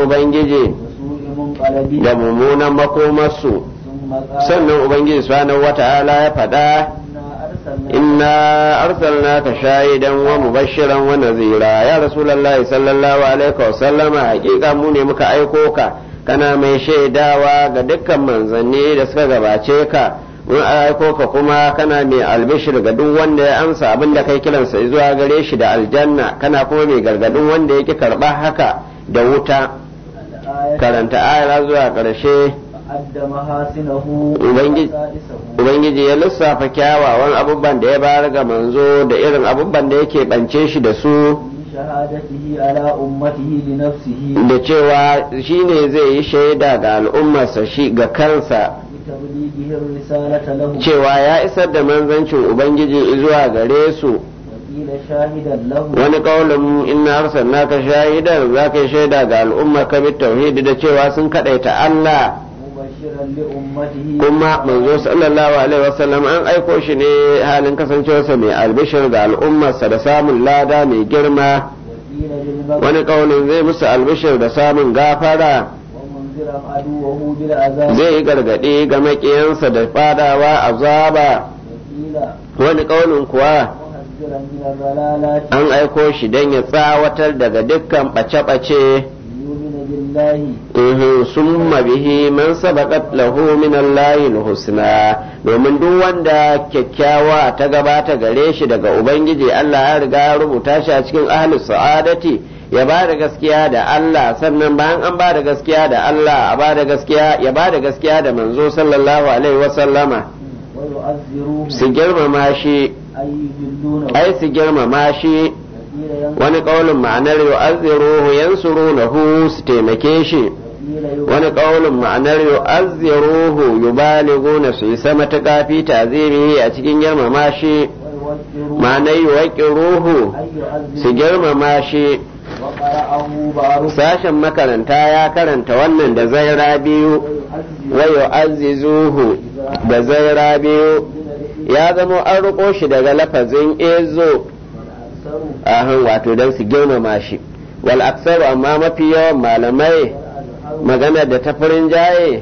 ubangiji وسوء منقلب da mummunan makomarsu. ثم قال Sannan ubangiji subhanahu wata'ala ya faɗa inna arsalnaka shahidan wa mubashiran wa nazira ya rasulullahi sallallahu alaihi wa sallama, hakika mu ne muka aiko ka kana mai shaidawa ga dukkan manzanni da suka gabace ka, mun aiko ka kuma kana mai albishir ga duk wanda ya amsa abin da kai kiransa zuwa gare shi da aljanna, kana kuma mai gargadin wanda yake karba haka da wuta. Karanta ayar zuwa ƙarshe. أد محاسنه Ubangiji ya lissafa kyawawan abubuwan da ya bayar ga manzo da irin abubuwan da yake bance shi da su, من شهادته على أمته لنفسه da cewa shi ne zai yi shaida ga al'ummarsa shi ga kansa بتبليغه الرسالة له cewa ya isar da manzancin Ubangiji zuwa gare su. وقيل شاهدا له Wani ƙaunin inna arsalnaka shahidan, za ka yi shaida ga al'ummar ka bit tauhidi da cewa sun kaɗaita Allah. مبشرا لأمته Kuma manzo sallallahu alaihi wasallam an aiko shi ne halin kasancewarsa mai albishir ga al'ummarsa da samun lada mai girma. وقيل للمغفرة Wani ƙaunin zai musu albishir da samun gafara, ومنذرا عدوه بالعذاب zai yi gargaɗi ga maƙiyansa da fadawa azaba. وقيل Wani ƙaunin kuwa محذرا من الضلالات an aiko shi don ya tsawatar daga dukkan ɓace-ɓace. ليؤمن بالله summa bihi man sabaqat lahu min Allahi husna, domin duk wanda kyakkyawa ta gabata gare shi daga ubangiji Allah ya riga ya rubuta shi a cikin ahli sa'adati, ya ba da gaskiya da Allah, sannan bayan an ba da gaskiya da Allah a ba da gaskiya ya ba da gaskiya da manzo sallallahu alaihi wa sallama, ويعذروه su girmama shi أي يجلونه ai su girmama shi. وقيل ينصر Wani ƙaunin ma'anar yu'azziruhu yansurunahu, su taimake shi. وقيل Wani ƙaunin ma'anar yu'azziruhu yubalighuna, su yi sama ta kafi tazirihi a cikin girmama shi. ويوجروه Ma'anar yuwaqiruhu, أي su يعذروه girmama shi. وقرأه بعض Sashen makaranta ya karanta wannan da zaira biyu, wa yu'azzizuhu da zaira biyu, ya zama an riƙo shi daga lafazin ezo, ahan wato don su girmama shi. Wal aksaru, amma mafi yawan malamai magana da ta farin jaye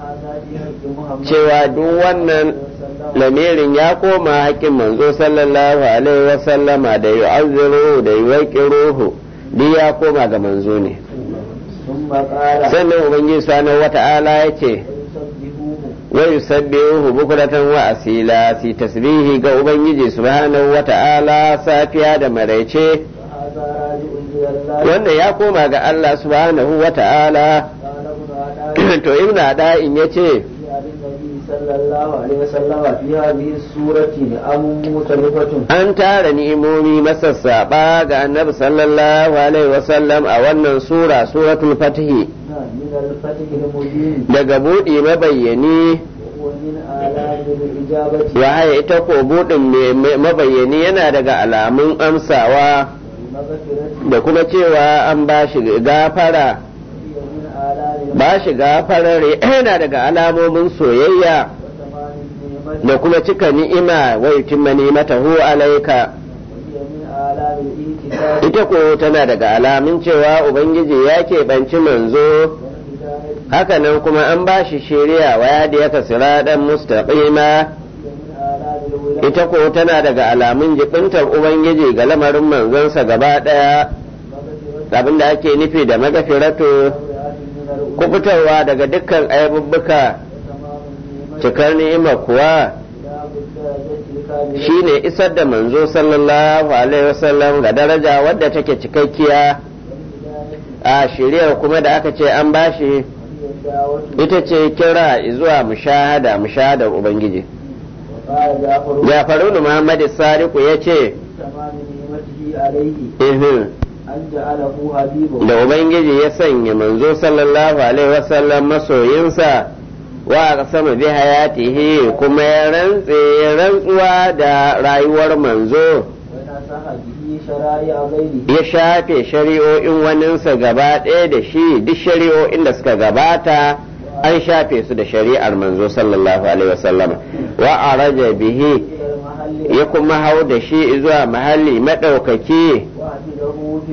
cewa duk wannan lamirin ya koma haƙƙin manzo sallallahu alaihi wasallama, da yu'azziruhu da yuwaqiruhu duk ya koma ga manzo ne. ثم قال Sannan ubangiji subhanahu wata'ala yace يسبحوه wa yusabbihu bukratan wa asila, si tasbihi ga ubangiji subhanahu wata'ala safiya da maraice. وهذا راجع إلى الله Wannan ya koma ga Allah subhanahu wata'ala. قال ابن عداء To ibnu ada'in yace عن النبي صلى الله عليه وسلم في هذه السورة نعم مختلفة an tara ni'imomi masassaɓa ga annabi sallallahu alaihi wasallam a wannan sura, suratul fatihi, من الفتح المبين daga buɗi mabayyani. ومن آلام الإجابة Wahaya ita ko buɗin mabayyani yana daga alamun amsawa, المغفرة da kuma cewa an ba shi gafara. ومن آلام Ba shi gafarar yana daga alamomin soyayya وتمام النعمة da kuma cika ni'ima, wa yutimma ni'matahu alaika. وهي من آلام الإنكسار Ita ko tana daga alamun cewa ubangiji ya keɓanci manzo. والهداية Hakanan kuma an ba shi shari'a wa ya da yaka siradan mustaqima. وهي من آلام الولاية Ita ko tana daga alamun jibintar ubangiji ga lamarin manzonsa gaba ɗaya. المغفرة Abin da ake nufi da magafiratu, والعافية من الأمور kubutarwa daga dukkan aibubbuka. وتمام النعمة Cikar ni'ima kuwa إلى الدرجة الكاملة shine isar da manzo sallallahu alaihi wasallam ga daraja wadda take cikakkiya. A shiriyar kuma da aka ce an bashi وهي الدعوة ita ce kira zuwa mushahadar ubangiji. وقال جعفر Jafaru Muhammad Sadiku ya ce تمام نعمته عليه أن جعله حبيبه da ubangiji ya sanya manzo sallallahu alaihi wasallam masoyinsa, wa sama bi hayatihi kuma ya rantsuwa da rayuwar manzo, ونصح به شرائع غيره ya shafe shari'o'in waninsa gaba ɗaya da shi. Duk shari'o'in da suka gabata an shafe su da shari'ar manzo sallallahu alaihi wasallam. Wa araja bihi, إلى المحل ya kuma hau da shi zuwa mahalli maɗaukaki, وحفظه في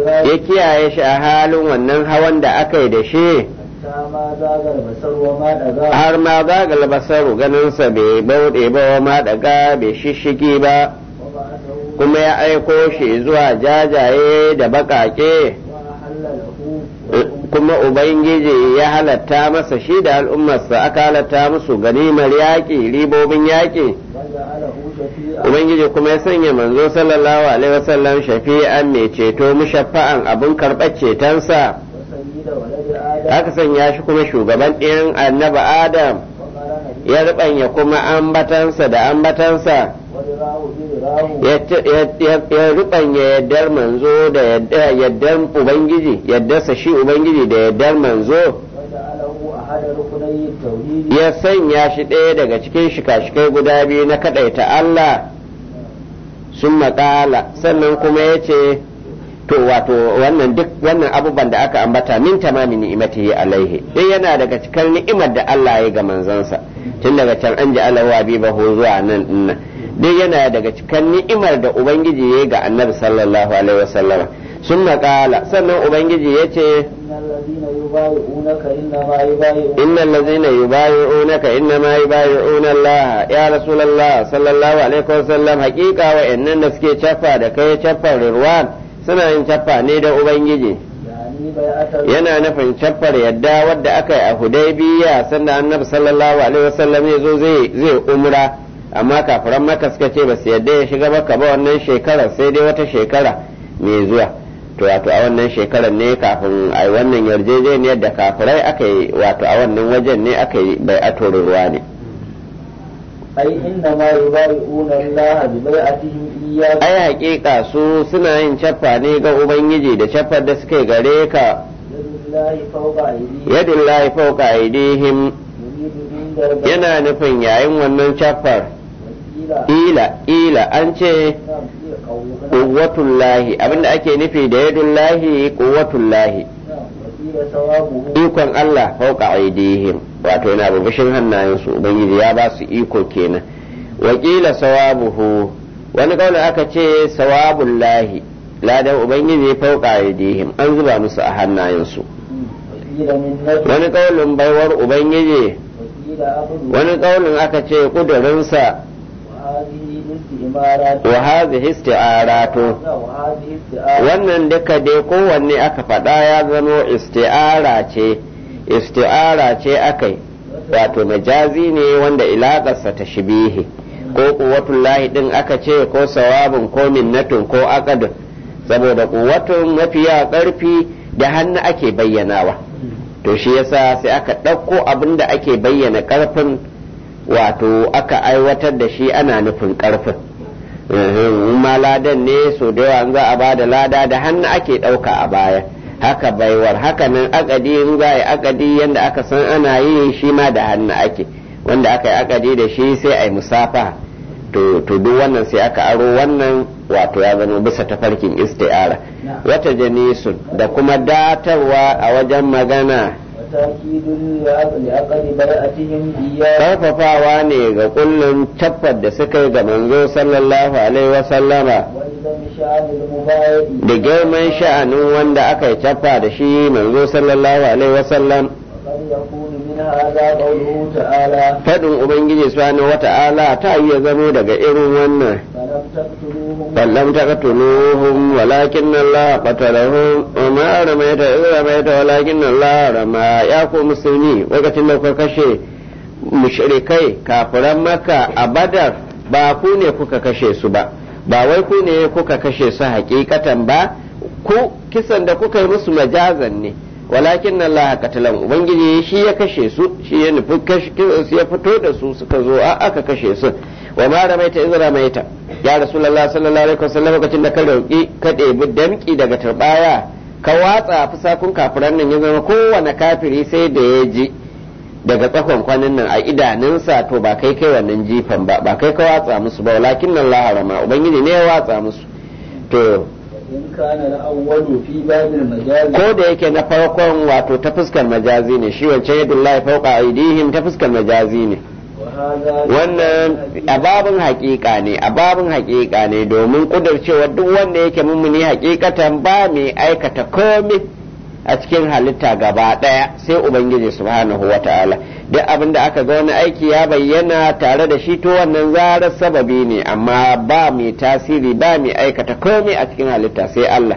البراق ya kiyaye shi a halin wannan hawan da aka yi da shi حتى ما زاغ البصر وما طغى har ma zagal basaru ganinsa bai bauɗe ba wa ma daga bai shishigi ba وبعثه kuma ya aiko shi zuwa jajaye da baƙaƙe وأحل له kuma ubangiji ya halatta masa shi da al'ummarsa aka halatta musu ganimar yaƙi ribobin yaƙi وجعله شفيعا ubangiji kuma ya sanya manzo sallallahu alaihi wasallam shafi'an mai ceto mushaffa'an abin karɓar cetonsa وسيد ولد آدم aka sanya shi kuma shugaban ɗayan annabi adam وقرن ya ruɓanya kuma ambatansa da ambatansa وراه براه ya ruɓanya yaddar manzo da yaddar ubangiji yaddarsa shi ubangiji da yaddar manzo وجعله أحد ركني التوحيد ya sanya shi ɗaya daga cikin shika-shikai guda biyu na kaɗaita Allah sun maƙala sannan kuma ya ce to wato wannan duk wannan abubuwan da aka ambata min tamami ni'imatihi alaihi dai yana daga cikin ni'imar da Allah ya ga manzansa tun daga can an ji alawa bi baho zuwa nan dinnan dai yana daga cikin ni'imar da ubangiji ya ga annabi sallallahu alaihi wasallam sun maƙala sannan ubangiji ya ce إن الذين يبايعونك إنما يبايعون إن الذين يبايعونك إنما يبايعون الله يا رسول الله صلى الله عليه وسلم حقيقة وإنن نسكي شفا دكي شفا رروان سنة إن شفا نيدا أبنجي يعني بيعة yana nufin caffar yadda wadda aka yi a hudaybiya sanda annabi sallallahu alaihi wasallam ya zo zai umra amma kafiran maka suka ce ba su yadda ya shiga maka ba wannan shekarar sai dai wata shekara mai zuwa to wato a wannan shekarar ne kafin a wannan yarjejeniyar da kafirai aka yi wato a wannan wajen ne aka yi bai atoro ruwa ne أي إنما يبايعون الله ببيعتهم إياه ai hakika su suna yin caffa ne ga ubangiji da caffar da suka gare ka يد الله فوق أيديهم yadullahi fawqa aydihim يريد عند ربهم yana nufin yayin wannan caffar وقيل ila an ce نعم في قوله quwwatullahi abinda ake nufi da yadullahi quwwatullahi نعم وقيل ثوابه ikon Allah fauka aidihim wato yana bubushin hannayensu ubangiji ya ba su iko kenan wakila sawabuhu wani kaulin aka ce sawabullahi ladan ubangiji fauka aidihim an zuba musu a hannayensu وقيل منته wani kaulin baiwar ubangiji وقيل عبده wani kaulin aka ce kudurinsa وهذه الاستئمارات wa hadhihi isti'aratu وهذه استئارات wannan duka dai kowanne aka faɗa ya zamo isti'ara ce akai wato majazi ne wanda ilaƙarsa ta shibihi ko kuwatullahi din aka ce ko sawabin ko minnatun ko aqadun saboda kuwatun mafiya ƙarfi da hannu ake bayyanawa to shi yasa sai aka ɗauko abin da ake bayyana ƙarfin wato aka aiwatar da shi ana nufin ƙarfin ma ladan ne so da yawa za a ba da lada da hannu ake ɗauka a baya haka baiwar haka nan akadi in za a yi akadi yadda aka san ana yi shi ma da hannu ake wanda aka yi akadi da shi sai a yi musafa to duk wannan sai aka aro wannan wato ya zama bisa tafarkin isti'ara wata janisun da kuma datarwa a wajen magana وتأكيد لعقد بيعتهم إياه karfafawa ne ga kullum tabbas da suka yi ga manzo sallallahu alaihi wasallama وإذا شأن المبايع da girman sha'anin wanda aka yi cappa da shi manzo sallallahu alaihi wasallam وقد يكون من هذا قوله تعالى fadin ubangiji subhanahu wata'ala ta iya zamo daga irin wannan فلم تقتلوهم فلم تقتلوهم ولكن الله قتلهم وما رميت إذ رميت ولكن الله رمى يا ku musulmi lokacin da kuka kashe mushrikai kafiran maka a badar ba ku ne kuka kashe su ba ba wai ku ne kuka kashe su hakikatan ba ku kisan da kuka yi musu majazan ne walakin Allah qatalan ubangiji shi ya kashe su shi ya nufi su ya fito da su suka zo aka kashe su wa ma ramaita iz ramaita ya rasulullah sallallahu alaihi wasallam lokacin da ka roki ka ɗebi damki daga turbaya ka watsa fusakun kafiran nan ya zama kowane kafiri sai da ya ji daga tsakon kwanan nan a idanunsa to ba kai wannan jifan ba kai ka watsa musu ba walakin Allah rama ubangiji ne ya watsa musu to in kana al-awwalu fi babil majazi ko da yake na farkon wato ta fuskar majazi ne shi wancan yadullahi fawqa aidihim ta fuskar majazi ne wa wannan ababin haƙiƙa ne, ababin haƙiƙa ne, domin ƙudurcewa duk wanda yake mummuni haƙiƙatan ba mai aikata komai a cikin halitta gaba ɗaya sai ubangiji subhanahu wata'ala. Duk abin da aka ga wani aiki ya bayyana tare da shi to wannan zarar sababi ne, amma ba mai tasiri ba mai aikata komai a cikin halitta sai Allah.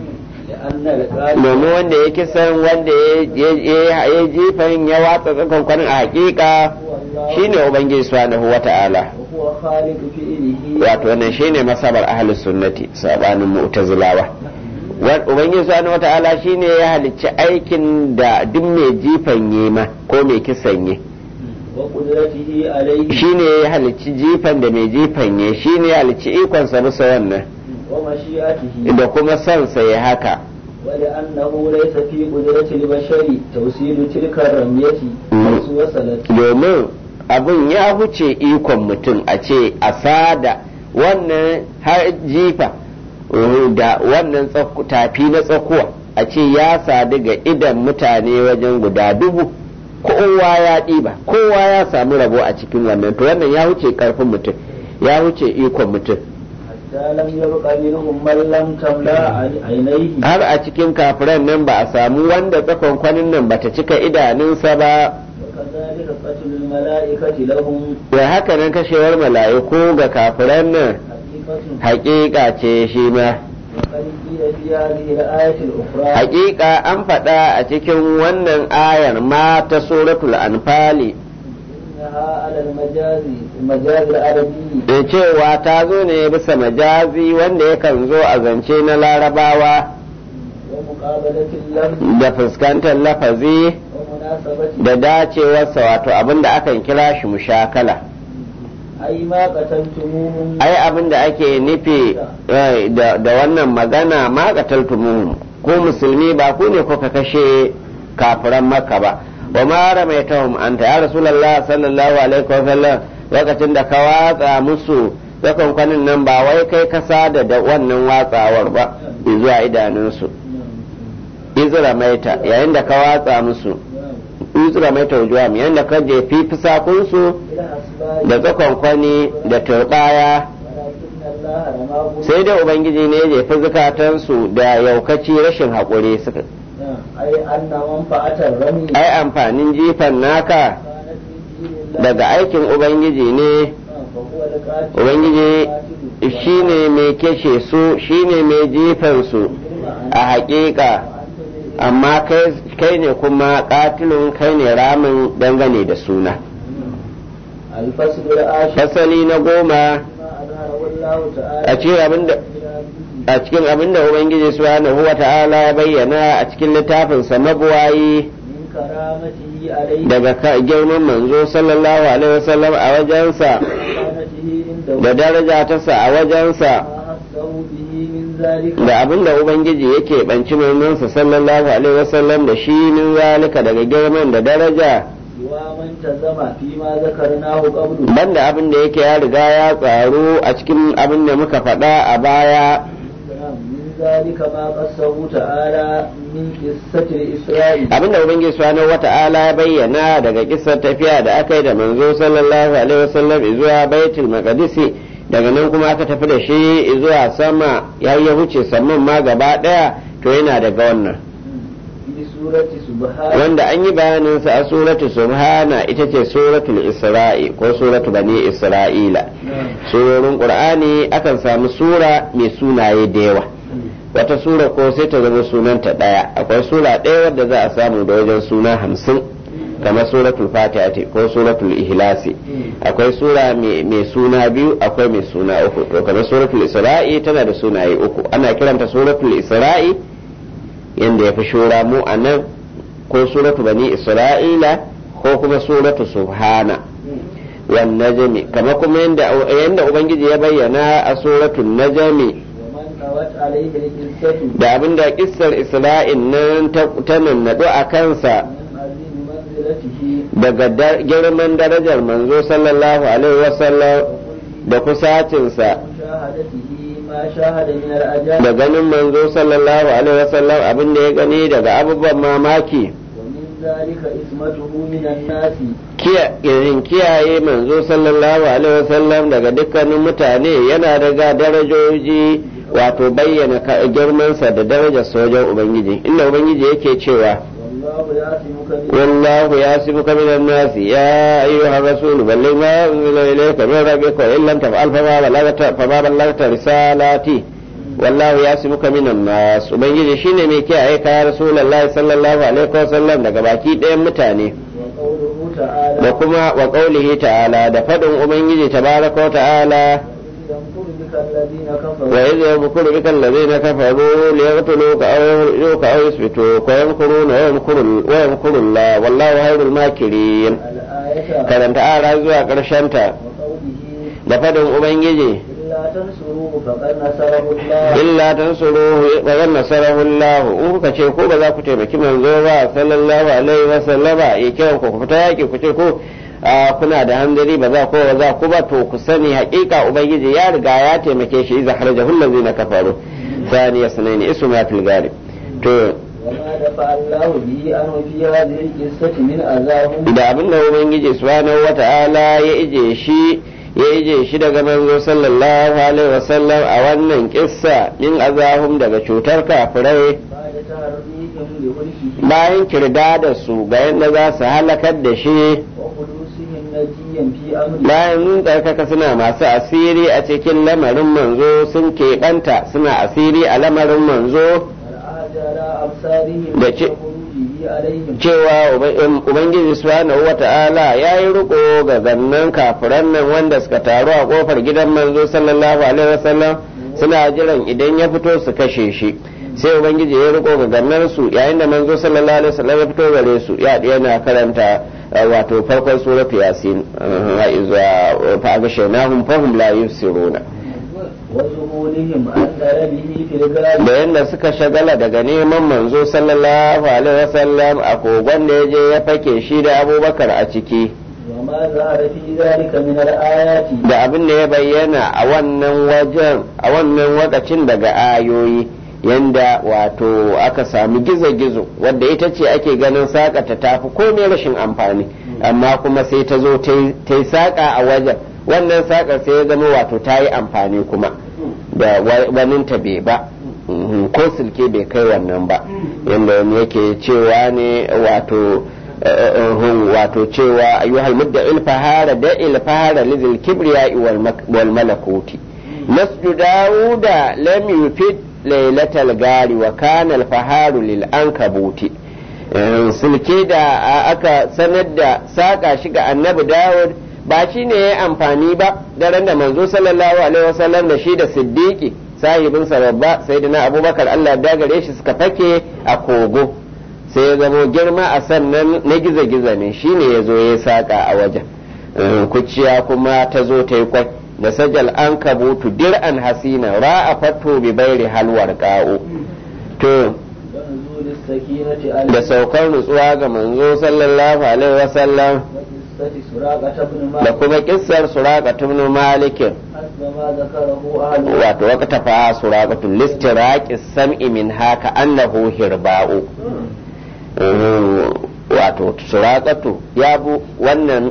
domin wanda ya kisan wanda ya jifan ya watsa tsakonkwanin a hakika shine ubangiji subhanahu wata'ala. Wato wannan shine masabar ahlus sunnati sabanin mu'tazilawa. Ubangiji subhanahu wata'ala shine ya halicci aikin da duk mai jifan yema ko mai kisan ye, shine ya halicci jifan da mai jifan ye, shine ya halicci ikonsa bisa wannan da kuma sansa ya haka. ولأنه ليس في قدرة البشر توصيل تلك الرمية وصلت. domin abin ya huce ikon mutum a ce a sada wannan har jifa da wannan tafi na tsakuwa a ce ya sadu ga idan mutane wajen guda 1000, kowa ya ɗiba, kowa ya samu rabo a cikin wannan, to wannan ya huce karfin mutum, ya huce ikon mutum. har a cikin kafiran nan ba a samu wanda tsakonkwanin nan bata cika idanunsa ba. da haka nan kashewar mala'iku ga kafiran nan haƙiƙa ce shi ma. haƙiƙa an faɗa a cikin wannan ayar ma ta suratul anfali da cewa ta zo ne bisa majazi wanda yakan zo a zance na larabawa da fuskantar lafazi da dacewarsa, wato abinda akan kira shi mushakala. ai abinda ake nufi da wannan magana ma qataltumuhum, ko musulmi ba ku ne kuka kashe kafiran Makka ba. wa ma ramaitahum anta ya rasulullah sallallahu alaihi wa sallam, lokacin da ka watsa musu tsakonkwanin nan ba wai kai ka sada da wannan watsawar ba zuwa idanunsu. izra maita yayin da ka watsa musu, izra maita wujuham yayin da ka jefi fisakunsu da tsakonkwani da turbaya, sai da ubangiji ne ya jefi zukatansu da yaukaci rashin haƙuri suka. ai amfanin jifan naka daga aikin ubangiji ne, ubangiji shine mai kashe su, shine mai jifan su a haƙiƙa, amma kai ne kuma katilun, kai ne ramin dangane da suna. fasali na 10 a cikin abinda ubangiji subhanahu wa ta'ala ya bayyana a cikin littafinsa mabuwayi daga girman manzo sallallahu alaihi wasallam a wajensa da daraja ta sa a wajensa, da abinda ubangiji yake banci manzonsa sallallahu alaihi wasallam da shi min zalika daga girman da daraja, banda abin da yake ya riga ya tsaro a cikin abin da muka faɗa a baya. abin da ubangiji subhanahu wata'ala ya bayyana daga kissar tafiya da aka yi da manzo sallallahu alaihi wasallam zuwa baitul maqdis, daga nan kuma aka tafi da shi zuwa sama, ya huce saman ma gaba daya, to yana daga wannan wanda an yi bayaninsa a suratu subhana, ita ce suratul isra'i ko suratu bani isra'ila. surorin qur'ani akan samu sura mai sunaye da yawa, wata sura ko sai ta zama sunanta daya, akwai sura daya wadda za a samu da wajen suna 50 kamar suratul fatiha ko suratul ihlasi. akwai sura mai suna 2, akwai mai suna 3, to kamar suratul isra'i tana da sunaye 3, ana kiranta suratul isra'i yanda ya fi shura mu a nan, ko suratu bani isra'ila ko kuma suratu subhana wan najmi, kama kuma yanda ubangiji ya bayyana a suratul najmi, da abinda kissar isra'in nan ta nannado a kansa daga girman darajar manzo sallallahu alaihi wasallam da kusacinsa, da ganin manzo sallallahu alaihi wasallam abin da ya gani daga abubuwan mamaki, ذلك اسمته من الناس kiyaye manzo sallallahu alaihi wasallam daga dukkanin mutane yana daga darajoji wato bayyana girmansa da darajar sojan ubangiji inda ubangiji yake cewa والله يعصمك من الناس يا أيها الرسول بلغ ما أنزل إليك من ربك وإن لم تفعل فما بلغت رسالتي والله يعصمك من الناس ubangiji shine mai kiyaye ka rasulullahi sallallahu alaihi wasallam daga baki ɗayan mutane da kuma wa qaulihi ta'ala da fadin ubangiji tabaraka wa ta'ala وإذ يمكر بك الذين كفروا ليقتلوك أو يخرجوك أو يثبتوك ويمكرون ويمكر الله والله خير الماكرين كلام تعالى زوا قرشنتا da fadin ubangiji illa tansuruhu faqad nasarahu Allah in kuka ce ko ba za ku taimaki manzo ba sallallahu alaihi wasallama ya kiran ku fita yaki ku ce ko kuna da hanzari ba za ku ba to ku sani haƙiƙa ubangiji ya riga ya taimake shi iza harajahu allazina kafaru thani yasnaini isma fil ghalib to da abin da ubangiji subhanahu wata'ala ya ije shi daga manzo sallallahu alaihi wasallam a wannan kissa min azahum daga cutar kafirai bayan kirda da su ga yadda za su halakar da shi bayan tsarkaka suna masu asiri a cikin lamarin manzo sun keɓanta suna asiri a lamarin manzo da cewa ubangiji subhanahu wata'ala ya yi riko ga zannan kafiran nan wanda suka taru a kofar gidan manzo sallallahu alaihi wasallam suna jiran idan ya fito su kashe shi sai ubangiji ya riko ga gannan su yayin da manzo sallallahu alaihi wasallam ya fito gare su yana karanta wato farkon suratu yasin fa aghshaynahum fahum la yusiruna da yadda suka shagala daga neman manzo sallallahu alaihi wasallam a kogon da ya je ya fake shi da abubakar a ciki da abin da ya bayyana a wannan wakacin daga ayoyi yanda wato aka sami gizo-gizo wadda ita ce ake ganin saƙa ta tafi komai rashin amfani amma kuma sai ta zo ta yi saƙa a wajen wannan saƙar sai ya zama wato ta yi amfani kuma da waninta bai ba ko silke bai kai wannan ba yanda wani yake cewa ne wato cewa ayyuhal mudda ilfahara da ilfahara lizil kibriya wal malakuti nasju dawuda lam yufid lailatal gari wa kana alfaharu lil ankabuti sulke da aka sanar da saka shi ga annabi Dawud ba shi ne ya amfani ba daren da manzo sallallahu alaihi wasallam da shi da siddiqi sahibin sa babba sayyidina abubakar Allah da gare shi suka fake a kogo sai ya zamo girma a sannan na giza-giza ne shine ya zo ya saka a wajen kuciya kuma ta zo ta yi kwai da sajal an kabutu dir'an hasina ra'a fatu bi bairi halwar ka'u to da saukar nutsuwa ga manzo sallallahu alaihi wasallam da kuma kissar suraqatu ibn malik wato waqta fa suraqatu listiraqi sam'i min haka annahu hirba'u wato suraqatu ya bu wannan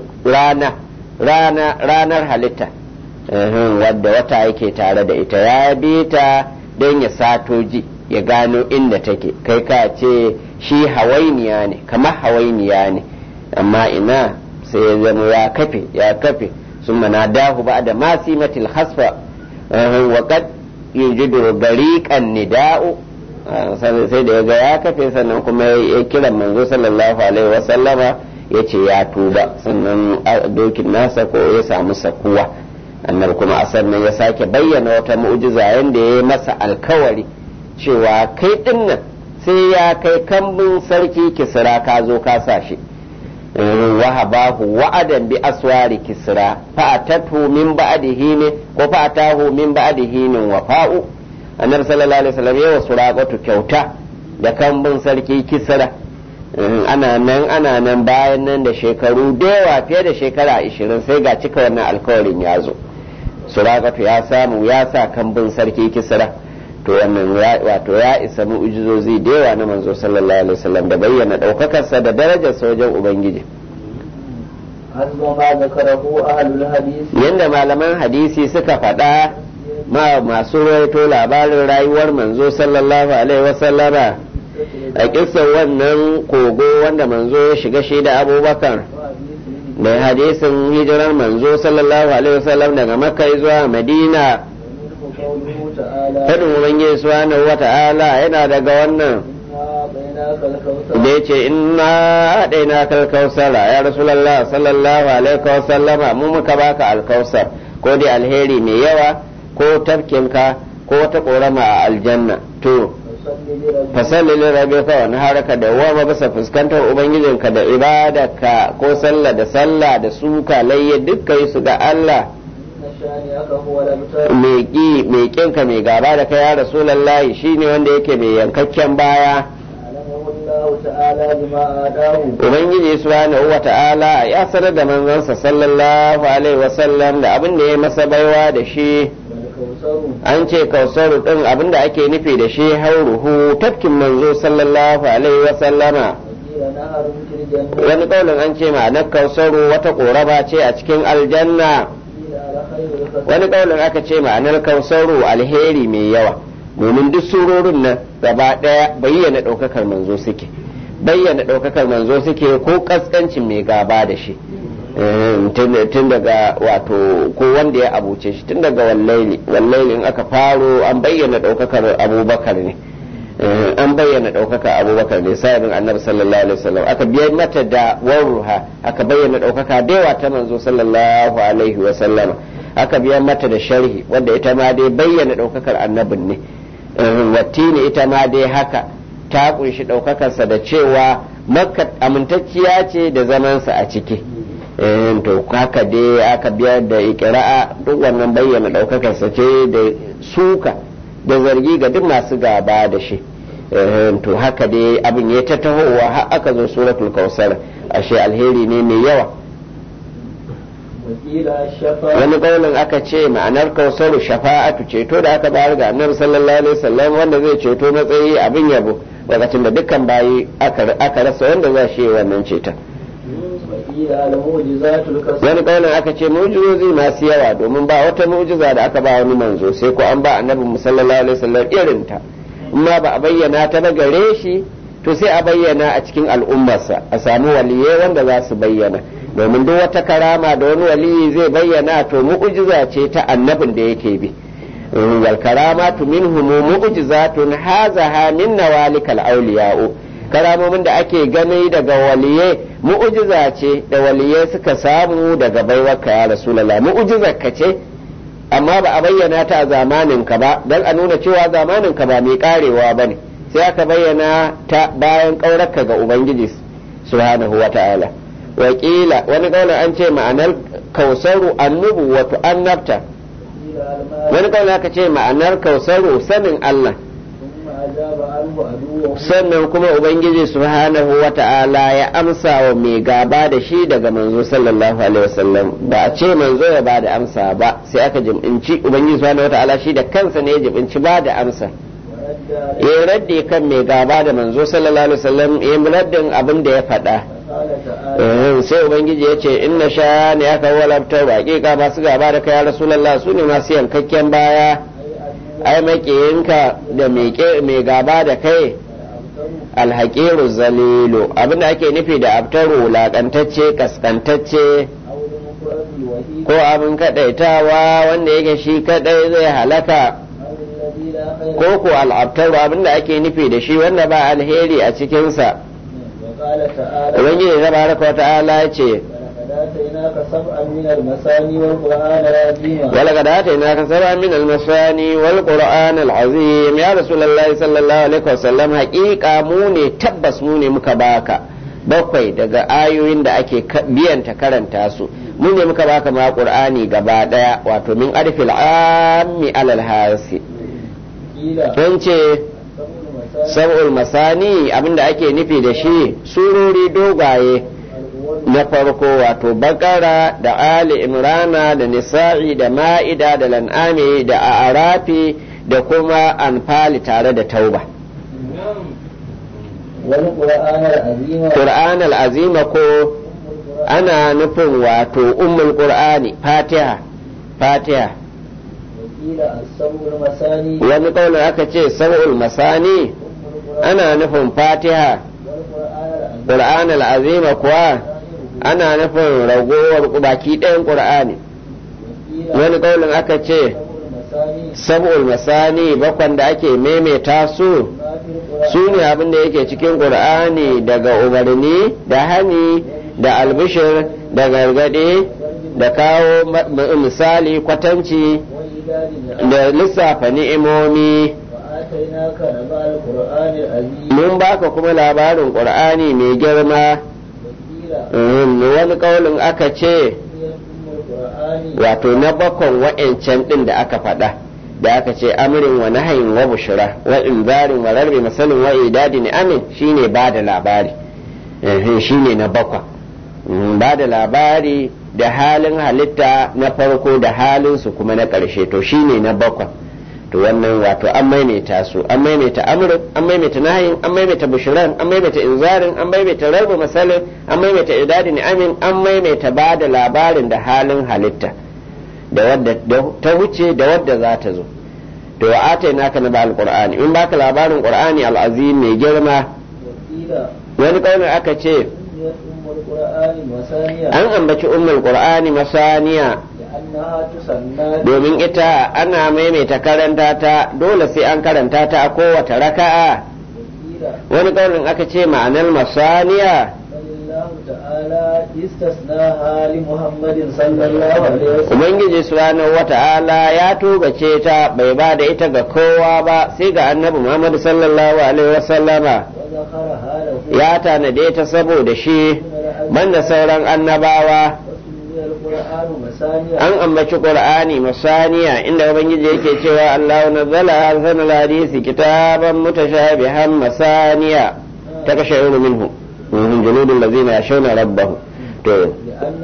ranar halitta wadda wata yake tare da ita ya bi ta don ya sato ji ya gano inda take kai ka ce shi hawainiya ne kamar hawainiya ne amma ina sai ya zama ya kafe sun mana dahu ba da masimatil hasfa wa kad yujidu bariqan nida'u sai da yaga ya kafe sannan kuma ya kira manzo sallallahu alaihi wasallama ya ce ya tuba sannan dokin nasa ko ya samu sakuwa annabi kuma a sannan ya sake bayyana wata mu'jiza yanda ya yi masa alkawari cewa kai dinnan sai ya kai kambun sarki kisra ka zo ka sa shi wahabahu wa'adan bi aswari kisra fa'atatu min ba'dihi ne ko fa'atahu min ba'dihi min wafa'u annabi sallallahu alaihi wasallam ya suraqatu kyauta da kambun sarki kisra ana nan bayan nan da shekaru da yawa fiye da shekara 20 sai ga cika wannan alkawarin ya zo suraqatu ya samu ya sa kambun sarki kisra to wannan wato ya isa mu'jizozi da yawa na manzo sallallahu alaihi wasallam da bayyana daukakarsa da darajarsa wajen ubangiji. Yanda malaman hadisi suka faɗa masu rawaito labarin rayuwar manzo sallallahu alaihi wasallama a kissan wannan kogo wanda manzo ya shiga shi da Abubakar, da hadisin hijirar manzo sallallahu alaihi wasallam daga Makka zuwa Madina. Fadin Ubangiji subhanahu wa ta'ala yana daga wannan da ya ce inna haɗaina kalkausara ya Rasulallah sallallahu alaihi wasallama mu muka baka alkausar, ko dai alheri mai yawa ko tafkinka ko wata ƙorama a aljanna. To fasalli lirabbika wani haraka da wama bisa fuskantar ubangijinka da ibadarka ko sallah da suka layya dukkan su ga Allah. mai kinka mai gaba da kai ya Rasulullahi shine wanda yake mai yankakken baya. Ubangiji subhanahu wa ta'ala ya sanar da manzansa sallallahu alaihi wasallam da abin da ya masa baiwa da shi. An ce kausaru din abin da ake nufi da shi hauruhu tafkin manzo sallallahu alaihi wasallama. Wani kaulin an ce ma'anar kausaru wata ƙoraba ce a cikin aljanna. Wani kaulin aka ce ma'anar kausaru alheri mai yawa, domin duk surorin nan gaba daya bayyana daukakar manzo suke, bayyana daukakar manzo suke ko kaskancin mai gaba da shi, tun daga wato ko wanda ya abuce shi tun daga wallaili in aka faro an bayyana daukakar Abubakar ne, an bayyana daukakar Abubakar ne sahibin Annabi sallallahu alaihi wasallam. Aka biya mata da waruha aka bayyana daukaka da yawa ta manzo sallallahu alaihi wasallam. Aka biya mata da sharhi wanda ita ma dai bayyana daukakar annabin ne. Wattini ita ma dai haka ta kunshi daukakarsa da cewa Makka amintacciya ce da zamansa a ciki. To haka dai aka biya da iqra'a duk wannan bayyana daukakarsa ce da suka da zargi ga duk masu gaba da shi. To haka dai abin ya ta tahowa har aka zo suratul kausar, ashe alheri ne mai yawa. Wani kaulin aka ce ma'anar kausaru shafa'atu ceto da aka bayar ga Annabi sallallahu alaihi wasallam wanda zai ceto matsayi abin yabo lokacin da dukkan bayi aka rasa wanda za shi wannan ceton. Wani kaulin aka ce mu'jizozi masu yawa domin ba wata mu'jiza da aka ba wani manzo sai ko an ba Annabi sallallahu alaihi wasallam irinta, amma ba a bayyana ta na gare shi to sai a bayyana a cikin al'ummarsa, a samu waliyai wanda za su bayyana, domin duk wata karama da wani waliyi zai bayyana to mu'jiza ce ta annabin da yake bi. wal karamatu minhum mu'jizatun hazaha min nawalikal awliya'u, karamomin da ake gani daga waliyai mu'jiza ce da waliyai suka samu daga baiwarka ya Rasulullah. Mu'jizar ka ce amma ba a bayyana ta a zamanin ka ba dan a nuna cewa zamanin ka ba mai karewa bane, sai aka bayyana ta bayan kaurarka ga Ubangiji subhanahu wa ta'ala. Wakila wani kaulin an ce ma'anar kausaru annubu wato annabta, wani kaulin aka ce ma'anar kausaru sanin Allah, sannan kuma Ubangiji subhanahu wa ta'ala ya amsa wa mai gaba da shi daga manzo sallallahu alaihi wasallam. Ba a ce manzo ya ba da amsa ba, sai aka jibinci Ubangiji subhanahu wa ta'ala shi da kansa ne ya jibinci ba da amsa, ya radde kan mai gaba da manzo sallallahu alaihi wasallam, ya raddin abin da ya faɗa. Sai Ubangiji ya ce inna sha ne aka walabtar hakika masu gaba da kai ya Rasulullah su ne masu yankakken baya, ai makiyinka da mai gaba da kai alhaqiru zalilu, abinda ake nufi da abtaru wulaƙantacce kaskantacce ko abin kadaitawa wanda yake shi kadai zai halaka, ko ko al'abtaru abinda ake nufi da shi wanda ba alheri a cikinsa. Ubangiji tabaraka wa ta'ala ya ce ولقد آتيناك سبعا من المثاني والقرآن العظيم يا رسول الله صلى الله عليه وسلم حقيقة موني تبس موني مكباكا bakwai daga ayoyin da ake biyanta karanta su mun ne muka baka ma Qur'ani gaba daya wato min arfil ammi alal hasi don ce sab'ul masani abinda ake nufi da shi surori dogaye na farko wato bakara da ali imrana da nisa'i da ma'ida da lan'ami da a'rafi da kuma anfali tare da tauba. wani qur'an al-azima Qur'an al-azima ko ana nufin wato ummul qur'ani fatiha wakila as-sab'ul masani wani kaulin aka ce sab'ul masani ana nufin fatiha. Qur'an al-azima kuwa ana nufin ragowar baki ɗayan qur'ani. Wani kaulin aka ce sab'ul masani bakwan da ake maimaita su ne abin da yake cikin qur'ani daga umarni da hani da albishir da gargade da kawo misali kwatanci da lissafa ni'imomi. Mun baka kuma labarin qur'ani mai girma. Wani kaulin aka ce wato na bakon wa'ancan din da aka faɗa da aka ce amrin wa nahayin wa bushra wa inzarin wa rarbi masalin wa idadi ni amin shine ba da labari. Shine na bakon ba da labari da halin halitta na farko da halin su kuma na ƙarshe to shine na bakon. To wannan wato an maimaita su, an maimaita amrin, an maimaita nahayin, an maimaita bushran, an maimaita inzarin, an maimaita rarbu masalin, an maimaita idadi ni'amin, an maimaita ba da labarin da halin halitta da wadda ta wuce da wadda za ta zo. To wa ataina ka naba alqur'ani in baka labarin qur'ani al'azim mai girma. Wani kaunin aka ce an ambaci ummul qur'ani masaniya domin ita ana maimaita karanta ta dole sai an karanta ta a kowace raka'a. Wani kaunin aka ce ma'anar masaniya Ubangiji subhanahu wata'ala ya tubace ta bai ba da ita ga kowa ba sai ga annabi Muhammad sallallahu alaihi wasallama ya tanade ta saboda shi banda sauran annabawa. An ambaci Qur'ani masaniya inda Ubangiji yake cewa Allahu nazzala ahsanal hadisi kitaban mutashabihan masaniya takashayru minhu juludul ladzina yashawna rabbahum. To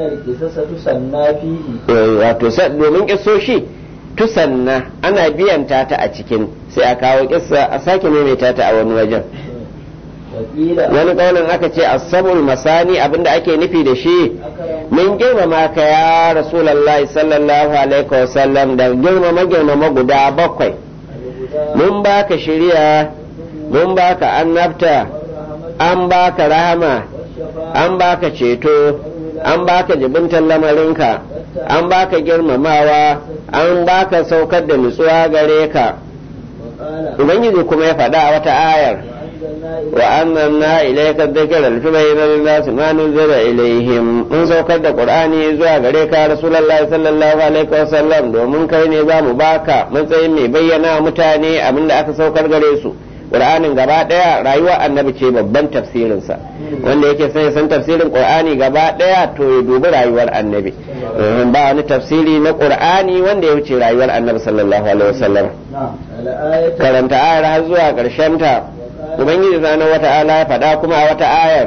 wato domin kissoshi tusanna ana biyanta ta a cikin sai a kawo kissa a sake maimaita ta a wani wajen. Wani kaunin aka ce asabul masani abinda ake nufi da shi mun girmama ka ya rasulullahi sallallahu alaihi wasallam da girmama guda bakwai. Mun baka shiriya, mun baka annabta, an baka rahama, an baka ceto, an baka jibintan lamarinka, an baka girmamawa, an baka saukar da nutsuwa gare ka. Ubangiji kuma ya faɗa a wata ayar وأنزلنا إليك الذكر لتبين للناس ما نزل إليهم من saukar da Qur'ani zuwa gare ka Rasulullahi sallallahu alaihi wasallam domin kai ne za mu baka matsayin mai bayyana mutane abin da aka saukar gare su. Qur'anin gaba daya rayuwar annabi ce babban tafsirin sa wanda yake son ya san tafsirin Qur'ani gaba daya to ya dubi rayuwar annabi. Ba wani tafsiri na Qur'ani wanda ya wuce rayuwar annabi sallallahu alaihi wasallam. Karanta ayar har zuwa ƙarshen ta. Ubangiji subhanahu wata'ala ya faɗa kuma a wata ayar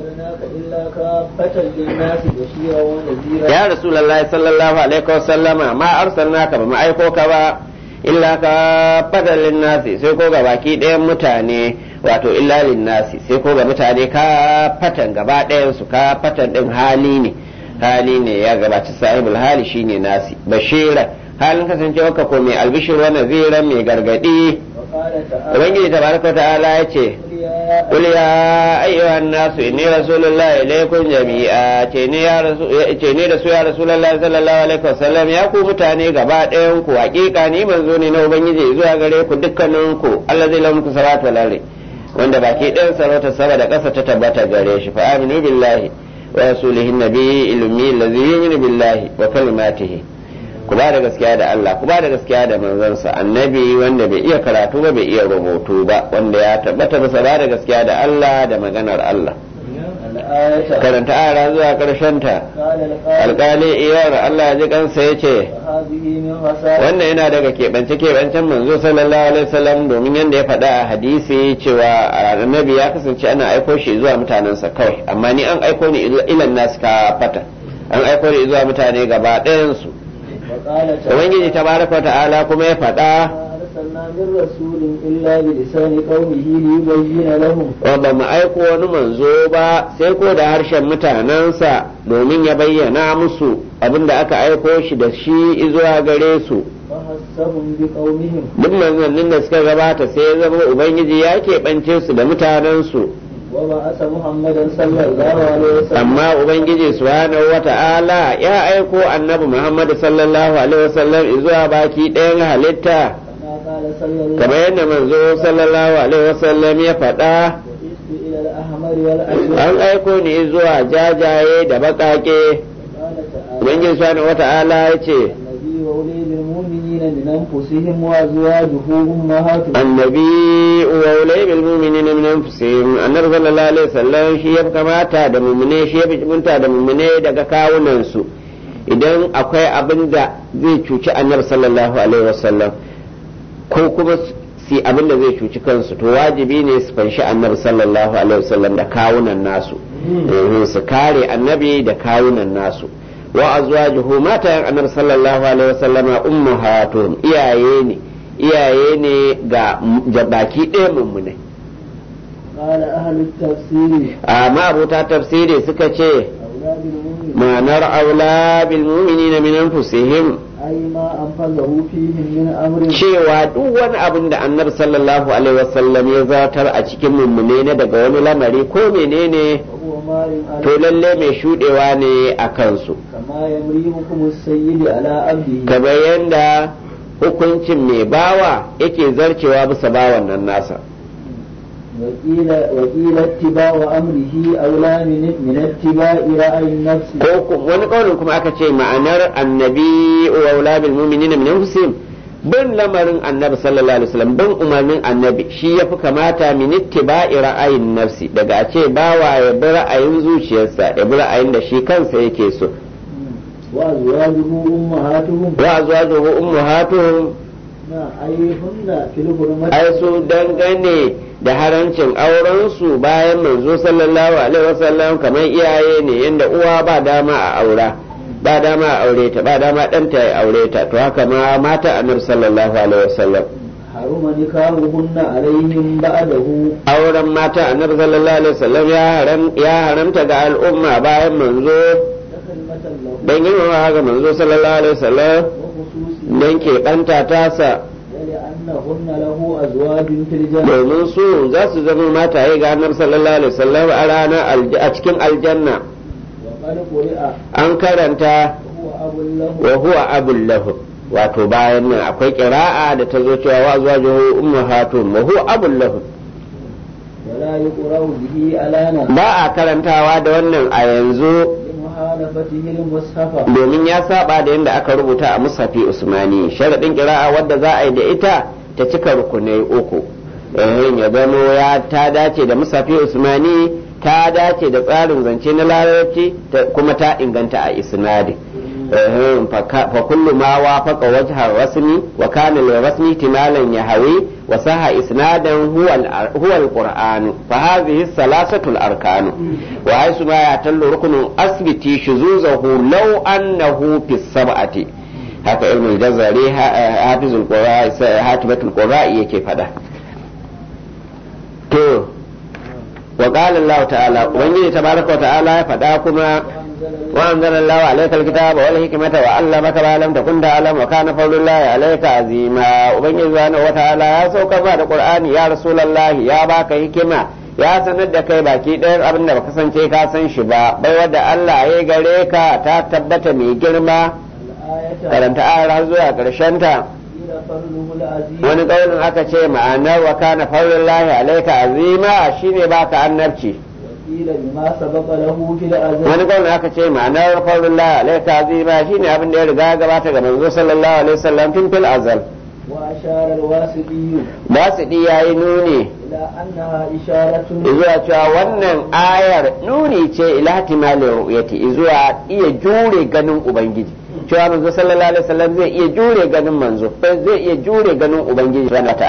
ya Rasulullahi sallallahu alaihi wasallama ma arsalnaka ba mu aiko ka ba illa ka fadal linnasi sai ko ga baki ɗayan mutane wato illa linnasi sai ko ga mutane ka fatan gaba ɗayan su ka fatan din hali ne ya gabaci sahibul hali shine nasi bashira halin kasancewa ka ko mai albishir wa naziran mai gargadi. Ubangiji tabaraka ta'ala ya ce qul ya ayyuhan nasu inni rasulullahi ilaykum jami'a ce ne da su ya rasulullahi sallallahu alaihi wasallam ya ku mutane gaba ɗayan ku hakika ni manzo ne na ubangiji zuwa gare ku dukkanin ku Allah zai lamu salatu alaihi wanda baki ɗayan sarauta sama da ƙasa ta tabbata gare shi fa aminu billahi wa rasulihi nabiyyi ilmi allazi yu'minu billahi wa kalimatihi ku ba da gaskiya da Allah ku ba da gaskiya da manzansa annabi wanda bai iya karatu ba bai iya rubutu ba wanda ya tabbata bisa ba da gaskiya da Allah da maganar Allah. Karanta ara zuwa karshen ta alƙali iyar Allah ji kansa ya ce wannan yana daga keɓancen manzo sallallahu alaihi wasallam domin yadda ya faɗa a hadisi cewa annabi ya kasance ana aiko shi zuwa mutanensa kawai amma ni an aiko ni ilan nasu ka fata an aiko ni zuwa mutane gaba ɗayansu. Ubangiji tabaraka ta'ala kuma ya faɗa أرسلنا من رسول إلا بلسان قومه ليبين لهم ba mu aiko wani manzo ba sai ko da harshen mutanensa domin ya bayyana musu abin da aka aiko shi da shi zuwa gare su فحسهم بقومهم duk manzannin da suka gabata sai ya zama ubangiji ya keɓance su da mutanensu وبعث محمدا صلى الله عليه وسلم amma ubangiji subhanahu wata'ala ya aiko annabi muhammad sallallahu alaihi wasallam zuwa baki ɗayan halitta كما قال صلى الله kamar yadda manzo sallallahu alaihi wasallam ya faɗa وإذ إلى الأحمر والأسود an aiko ni zuwa jajaye da baƙaƙe قال تعالى ubangiji subhanahu wata'ala ya ce النبي وأولي بالمؤمنين من أنفسهم وأزواجه أمهاتهم annabi wa ulai bil mu'minina min anfusihim annabi sallallahu alaihi wasallam shi ya kamata da mu'mine shi ya bijinta da mu'mine daga kawunan su idan akwai abin da zai cuci annabi sallallahu alaihi wasallam ko kuma si abin da zai cuci kansu to wajibi ne su fanshi annabi sallallahu alaihi wasallam da kawunan nasu su kare annabi da kawunan nasu wa azwajuhu matayan annabi sallallahu alaihi wasallama ummahatuhum iyaye ne ga baki ɗaya mummune قال أهل التفسير amma abota tafsiri suka ce أولاد المؤمن ma'anar aula bil mu'minina min anfusihim أي ما أنفذه فيهم من أمر cewa duk wani abin da annabi sallallahu alaihi wasallam ya zartar a cikin mummune ne daga wani lamari ko menene وهو مار to عليه lalle mai shudewa ne a kansu كما يمري حكم السيد على عبده kamar yadda hukuncin mai bawa yake zarcewa bisa bawan nan nasa وقيل اتباع أمره أولى من اتباع رأي النفس ko wani kaunin kuma aka ce ma'anar annabi wa aula bil mu'minina min anfusihim bin lamarin annabi sallallahu alaihi wasallam bin umarnin annabi shi yafi kamata min ittiba'i ra'ayin nafsi daga a ce bawa ya bi ra'ayin zuciyarsa ya bi ra'ayin da shi kansa yake so وأزواجه أمهاتهم wa azwajuhu ummahatuhum أيهن في الحرمة ai su dangane da harancin auren su bayan manzo sallallahu alaihi wasallam kamar iyaye ne yanda uwa ba dama a aura ba dama a aure ta ba dama ɗanta ya aure ta to haka ma mata annabi sallallahu alaihi wasallam حرم نكاحهن عليهم بعده auren mata annabi sallallahu alaihi wasallam ya haramta ga al'umma bayan manzo تكلمة له dan girmama ga manzo sallallahu alaihi wasallam وخصوصه dan ke ɗanta tasa ولأنهن له أزواج في الجنة domin su za su zama mataye ga annabi sallallahu alaihi wasallam a ranar a cikin aljanna وقد قرئ an karanta وهو أب له wa huwa abul lahu wato bayan nan akwai qira'a da ta zo cewa wa azwajuhu ummahatun wa huwa abul lahu ولا يقرأ به ألانا ba a karantawa da wannan a yanzu لمخالفته المصحف domin ya saba da yadda aka rubuta a mushafi usmani sharadin qira'a wadda za a yi da ita ta cika rukunai uku ya zamo ya ta dace da mushafi usmani ta dace da tsarin zance na larabci kuma ta inganta a isnadi fa kullu ma wafaqa wajha rasmi wa kana lil rasmi timalan yahawi wa saha isnadan huwa al-qur'an fa hadhihi salasatu al-arkan wa haythu ma yatallu ruknu asbiti shuzuzahu law annahu fi sab'ati haka ibn al-jazari hafizul qur'a hatibatul qur'a yake fada to wa qala Allah ta'ala ubangiji tabaraka wa ta'ala ya fada kuma وأنزل الله عليك الكتاب والحكمة وعلمك ما لم تكن تعلم وكان فضل الله عليك عظيما وبنجي سبحانه وتعالى يا سوكر بعد القرآن يا رسول الله يا باك حكمة ya sanar da kai baki ɗayan abin da baka kasance ka san shi ba bai wadda Allah ya gare ka ta tabbata mai girma karanta ayar zuwa ƙarshen ta wani ƙaunin aka ce ma'anar wa kana fadlullahi alayka azima shine baka annabci wani gwamna aka ce ma'anar farullah alaika azima shine abin da ya riga gabata ga manzo sallallahu alaihi wasallam tun fil azal wasidi yayi nuni zuwa cewa wannan ayar nuni ce ila ihtimali ru'yati zuwa iya jure ganin ubangiji cewa manzo sallallahu alaihi wasallam zai iya jure ganin manzo zai iya jure ganin ubangiji ranata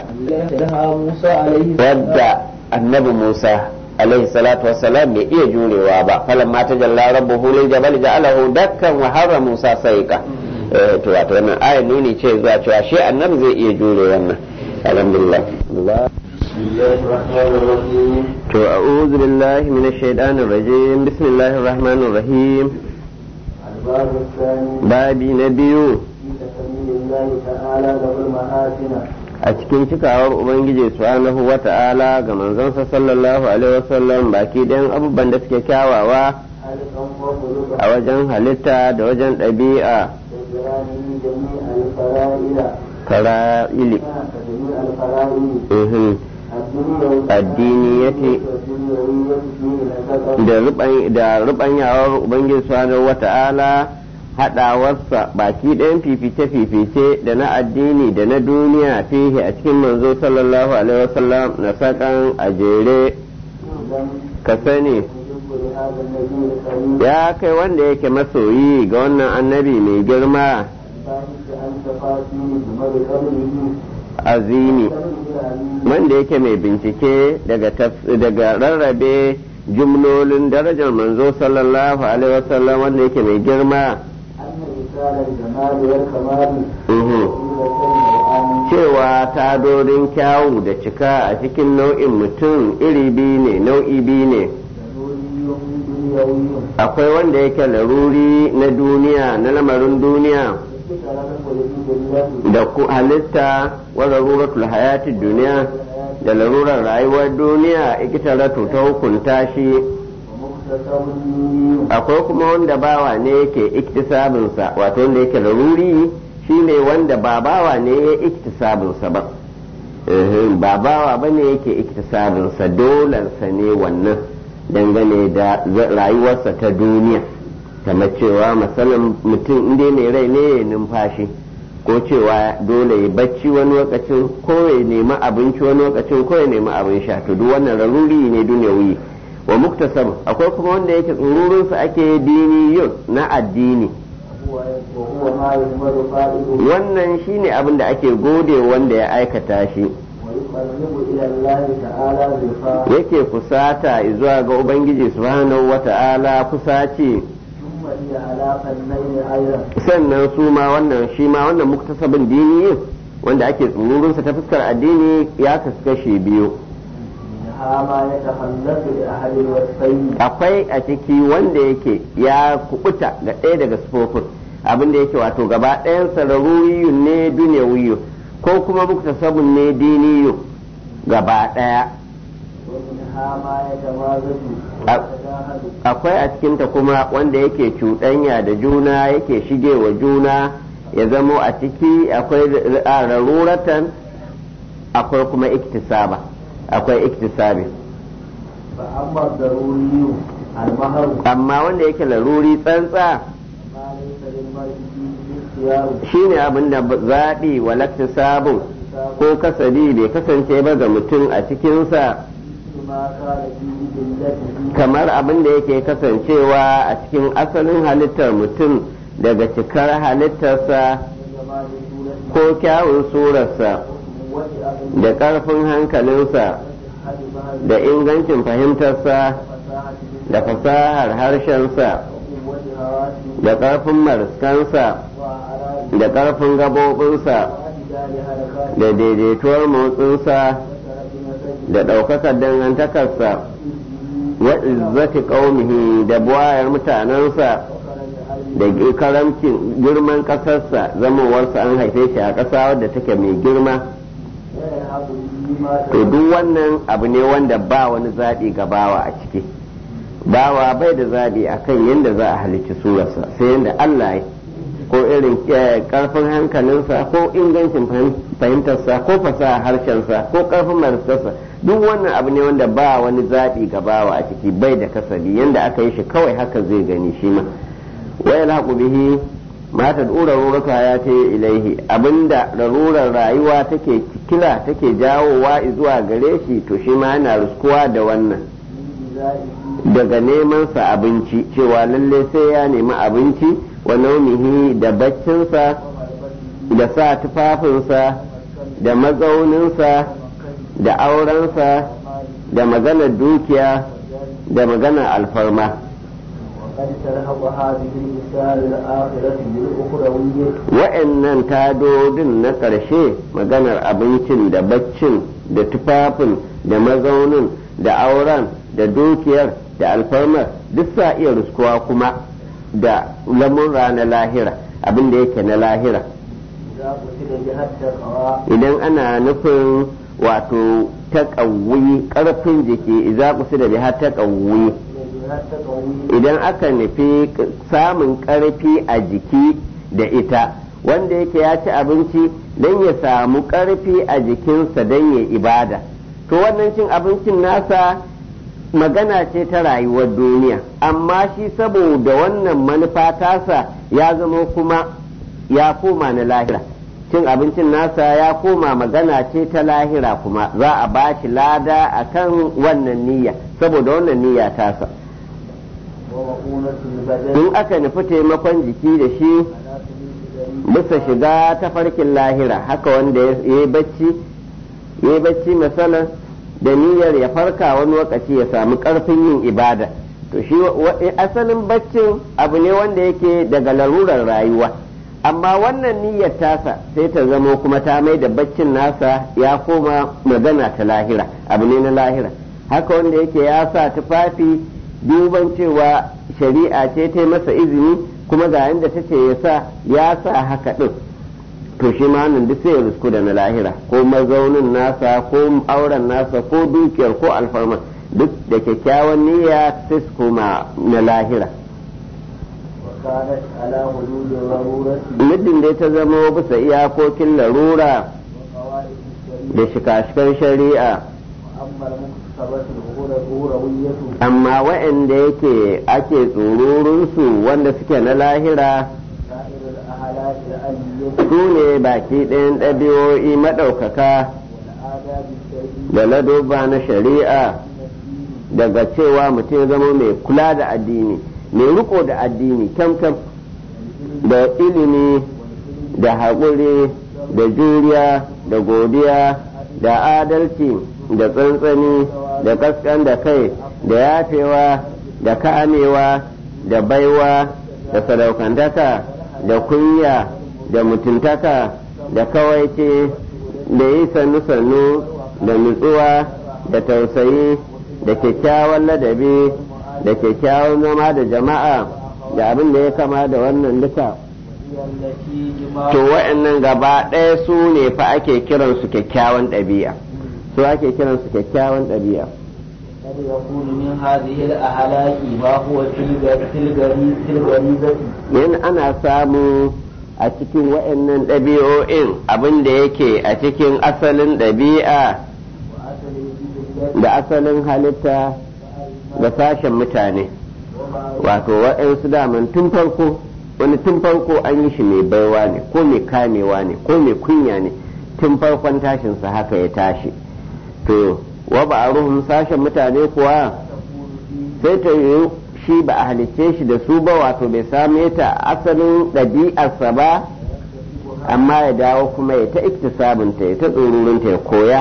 wadda annabi Musa alaihi salatu wassalam bai iya jurewa ba falan ma tajalla rabbuhu lil jabal ja'alahu dakkan wa harra Musa sayqa to wato wannan aya nuni ce zuwa cewa shi annabi zai iya jure wannan alhamdulillah. To a'udhu billahi minash shaitanir rajim. Bismillahir rahmanir rahim. Babi na biyu a cikin cikawar Ubangiji subhanahu wa ta'ala ga manzonsa sallallahu alaihi wasallam baki ɗayan abubuwan da suke kyawawa a wajen halitta da wajen ɗabi'a fara'ili addini yake da rubanyawar Ubangiji subhanahu wa ta'ala haɗawarsa baki ɗayan fifice-fifice da na addini da na duniya fihi a cikin manzo sallallahu alaihi wasallam na sakan a jere. Ka sani ya kai wanda yake masoyi ga wannan annabi mai girma azimi wanda yake mai bincike daga rarrabe jumlolin darajar manzo sallallahu alaihi wasallam wanda yake mai girma cewa tadorin kyawu da cika a cikin nau'in mutum iri biyu ne nau'i biyu ne akwai wanda yake laruri na duniya na lamarin duniya da halitta wa laruratul hayati duniya da larurar rayuwar duniya ikitaratu ta hukunta shi akwai kuma wanda bawa ne yake iktisabinsa wato wanda yake laruri shine wanda ba bawa ne ya iktisabinsa ba ba bawa ba ne yake iktisabinsa dolansa ne wannan dangane da rayuwarsa ta duniya kamar cewa masalan mutum inda mai rai ne ya numfashi ko cewa dole ya bacci wani lokacin ko ya nemi abinci wani lokacin ko ya nemi abin sha to duk wannan laruri ne duniyawi wa muktasab akwai kuma wanda yake tsururinsa ake diniyun na addini wannan shine abin da ake gode wanda ya aikata shi yake kusata zuwa ga ubangiji subhanahu wata'ala kusaci sannan su ma wannan shi ma wannan muktasabin dini wanda ake tsururinsa ta fuskar addini ya kaskashe biyu akwai a ciki wanda yake ya kubuta ga ɗaya daga sufofin abinda yake wato gaba ɗayan sararuriyun ne duniyawiyu ko kuma muktasabun ne diniyu gaba ɗaya akwai a cikinta kuma wanda yake cuɗanya da juna yake shige wa juna ya zamo a ciki akwai raruratan akwai kuma iktisaba akwai iktisabi amma wanda yake laruri tsantsa shine abin da zaɓi walaktisabun ko kasabi bai kasance ba ga mutum a cikinsa kamar abin da yake kasancewa a cikin asalin halittar mutum daga cikar halittarsa ko kyawun surarsa da ƙarfin hankalinsa da ingancin fahimtarsa da fasahar harshensa da ƙarfin mariskansa da ƙarfin gabobinsa da daidaituwar motsinsa da ɗaukakar dangantakarsa wa izzati qaumihi da buwayar mutanensa da karamcin girman ƙasarsa zamowarsa an haife shi a ƙasa wadda take mai girma to duk wannan abu ne wanda ba wani zaɓi ga bawa a ciki bawa bai da zaɓi akan yadda za a halicci surarsa sai yadda Allah ya ko irin karfin hankalinsa ko ingancin fahimtarsa ko fasaha harshensa ko karfin maristarsa duk wannan abu ne wanda ba wani zaɓi ga bawa a ciki bai da kasabi yadda aka yi shi kawai haka zai gani shi ma wayal haqu bihi ma tad'ura ruraka ya ta ilaihi abinda larurar rayuwa take kila take jawowa zuwa gare shi to shi ma yana ruskuwa da wannan daga neman sa abinci cewa lalle sai ya nemi abinci wa naumihi da baccinsa da sa tufafinsa da mazauninsa da aurensa da maganar dukiya da maganar alfarma وقد تلحق هذه الرسالة الآخرة بالأخروية. wa'annan tadodin na ƙarshe maganar abincin da baccin da tufafin da mazaunin da auren da dukiyar da alfarmar duk sa iya ruskuwa kuma da lamurra na lahira abin da yake na lahira إذا قتل بها التقوى. idan ana nufin wato taƙawwi ƙarfin jiki idza qusida biha taƙawwi بها التقوى. idan aka nufi samun ƙarfi a jiki da ita wanda yake ya ci abinci don ya samu ƙarfi a jikinsa don ya ibada to wannan cin abincin nasa magana ce ta rayuwar duniya amma shi saboda wannan manufa tasa ya zama kuma ya koma na lahira cin abincin nasa ya koma magana ce ta lahira kuma za a ba shi lada akan wannan niyya saboda wannan niyya tasa ومؤونة البدن. in aka nufi taimakon jiki da shi على سبيل bisa shiga ta farkin lahira haka wanda ya yi bacci misalin da niyyar ya farka wani lokaci ya samu karfin yin ibada to shi asalin baccin abu ne wanda yake daga larurar rayuwa amma wannan niyyar tasa sai ta zamo kuma ta mai da baccin nasa ya koma magana ta lahira abu ne na lahira haka wanda yake ya sa tufafi duban cewa shari'a ce ta masa izini kuma ga yanda ta ce ya sa haka din to shi ma nan duk sai ya rusku da na lahira ko mazaunin nasa ko auren nasa ko dukiyar ko alfarma duk da kyakkyawan niyya sai su koma na lahira وكانت على حدود الضرورة muddin dai ta zama bisa iyakokin larura وقواعد الشريعة. da shika-shikan shari'a وأما المكتسبات الأخروية amma waɗanda yake ake tsururunsu wanda suke na lahira سائر الأهالات العلية su ne baki ɗayan ɗabi'o'i maɗaukaka والآداب الشرعية da ladubba na shari'a daga cewa mutum ya zama mai kula da addini mai riko da addini kyamkyam da ilimi da haƙuri da juriya da godiya da adalci da tsantsani da kaskan da kai da yafewa da kamewa da baiwa da sadaukantaka da kunya da mutuntaka da kawaice da yi sannu-sannu da nutsuwa da tausayi da kyakkyawan ladabi da kyakkyawan zama da jama'a da abin da ya kama da wannan duka هي التي جماع to wa'annan gaba ɗaya su ne fa ake kiransu kyakkyawan ɗabi'a su ake kiransu kyakkyawan ɗabi'a قد يكون من هذه الأهلاك ما هو في الغريزة yin ana samu a cikin wa'annan ɗabi'o'in abin da yake a cikin asalin ɗabi'a وأصل الجبلة da asalin halitta ga sashen mutane wato wa'ansu daman tun farko wani tun farko an yi shi mai baiwa ne ko mai kamewa ne ko mai kunya ne tun farkon tashinsa haka ya tashi to wa ba a ruhun sashen mutane kuwa sai ta yi shi ba a halicce shi da su ba wato bai same ta asalin ɗabi'arsa ba amma ya dawo kuma ya ta iktisabinta ya ta tsorurinta ya koya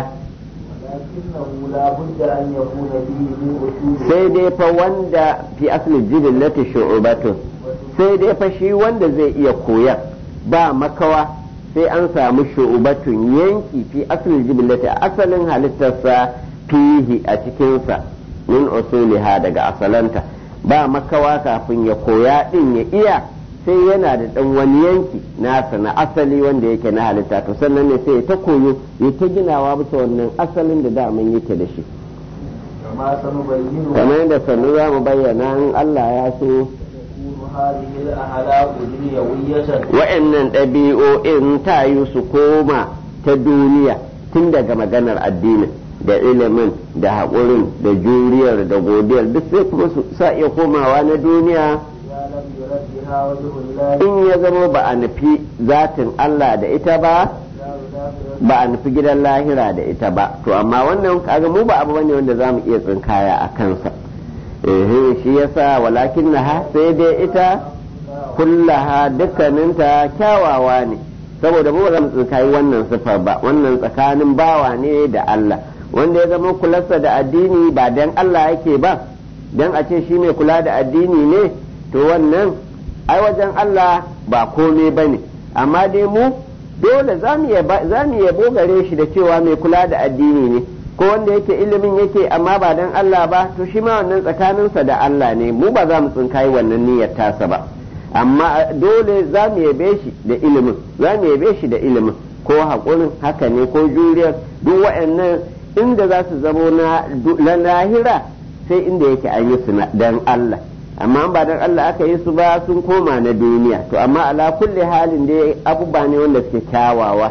ولكنه لا بد أن يكون فيه من أصول sai dai fa wanda fi asli jibillati shu'ubatun sai dai fa shi wanda zai iya koya ba makawa sai an samu shu'ubatun yanki fi asli jibillati asalin halittarsa fihi a cikinsa min usuliha daga asalanta ba makawa kafin ya koya din ya iya sai yana da dan wani yanki nasa na asali wanda yake na halitta to sannan ne sai ya ta koyo ya ta ginawa bisa wannan asalin da daman yake da shi كما سنبينه kamar yadda sannu za mu bayyana in Allah ya so تكون هذه الأهلاك دنيوية wa'annan ɗabi'o'in ta yi su koma ta duniya tun daga maganar addinin da ilimin da haƙurin da juriyar da godiyar duk sai kuma su sa iya komawa na duniya إذا لم يرد بها وجه الله in ya zama ba a nufi zatin Allah da ita ba ba a nufi gidan lahira da ita ba to amma wannan kaga mu ba abu bane wanda zamu iya tsinkaya a kansa shi yasa walakin naha sai dai ita kullaha dukkaninta kyawawa ne saboda mu ba za mu tsinkayi wannan sifar ba wannan tsakanin bawa ne da Allah wanda ya zama kularsa da addini ba dan Allah yake ba dan a ce shi mai kula da addini ne to wannan ai wajen Allah ba komai bane, amma dai mu dole za mu yabo gare shi da cewa mai kula da addini ne, ko wanda yake ilimin yake amma ba dan Allah ba, to shi ma wannan tsakaninsa da Allah ne, mu ba za mu tsinkayi wannan niyyar tasa ba, amma dole za mu yabe shi da ilimin, za mu yabe shi da ilimin ko haƙurin haka ne ko juriyar, duk waɗannan inda za su zamo na lahira sai inda yake an yi su dan Allah, amma ba dan Allah aka yi su ba sun koma na duniya. To amma ala kulli halin dai abubuwa ne wanda suke kyawawa.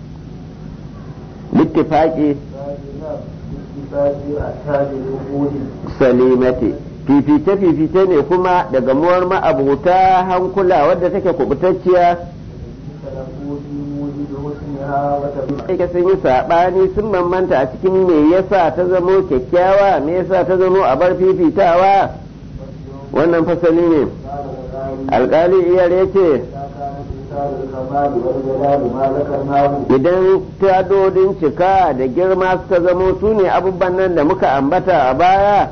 Littifaqi salimati fifice ne kuma daga muwar ma'abuta hankula wadda take kubutacciya, ka sun yi saɓani sun bambanta a cikin me yasa ta zamo kyakkyawa, me yasa ta zamo a bar fifitawa. Wannan fasali ne. Alƙali iyar ya ce idan tadodin cika da girma suka zamo su ne abubuwan nan da muka ambata a baya,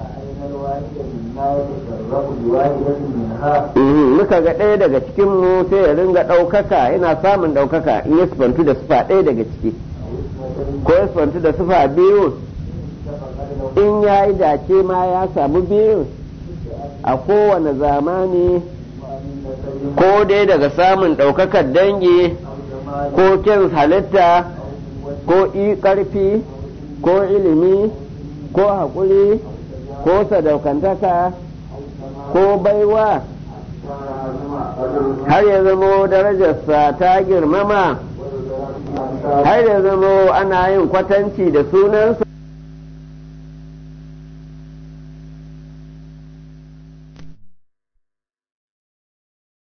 muka ga ɗaya daga cikin mu sai ya ringa ɗaukaka, yana samun ɗaukaka in ya sifantu da sufa ɗaya daga ciki, ko ya sifantu da sufa biyu, in ya yi dace ma ya samu biyu a kowane zamani, ko dai daga samun ɗaukakar dangi ko kyan halitta ko ƙarfi ko ilimi ko haƙuri ko sadaukantaka ko baiwa, har ya zamo darajarsa ta girmama, har ya zamo ana yin kwatanci da sunansa.